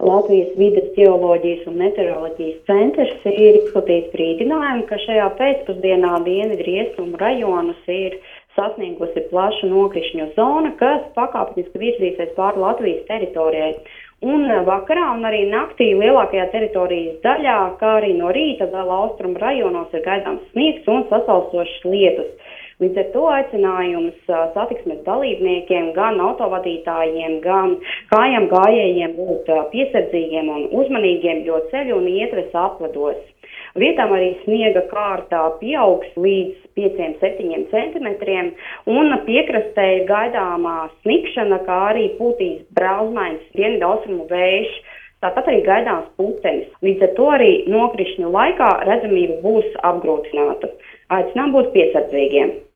Latvijas vides ģeoloģijas un meteoroloģijas centrs ir izplatījis brīdinājumu, ka šajā pēcpusdienā dienvidu rietumu rajonus ir sasniegusi plaša nokrišņu zona, kas pakāpeniski virzīsies pāri Latvijas teritorijai. Un vakarā un arī naktī lielākajā teritorijas daļā, kā arī no rīta vēl austrumu rajonos ir gaidāms sniegs un sasalstošs lietus. Līdz ar to aicinājums satiksmes dalībniekiem, gan autovadītājiem, gan kājām gājējiem būt piesardzīgiem un uzmanīgiem, jo ceļi un ietves apledos. Vietām arī sniega kārtā pieaugs līdz 5–7 centimetriem, un piekrastē ir gaidāmā snikšana, kā arī pūtīs brāzmaiņas dienvidu austrumu vējš. Tāpat arī gaidāms putenis. Līdz ar to arī nokrišņu laikā redzamība būs apgrūtināta. Aicinām būt piesardzīgiem.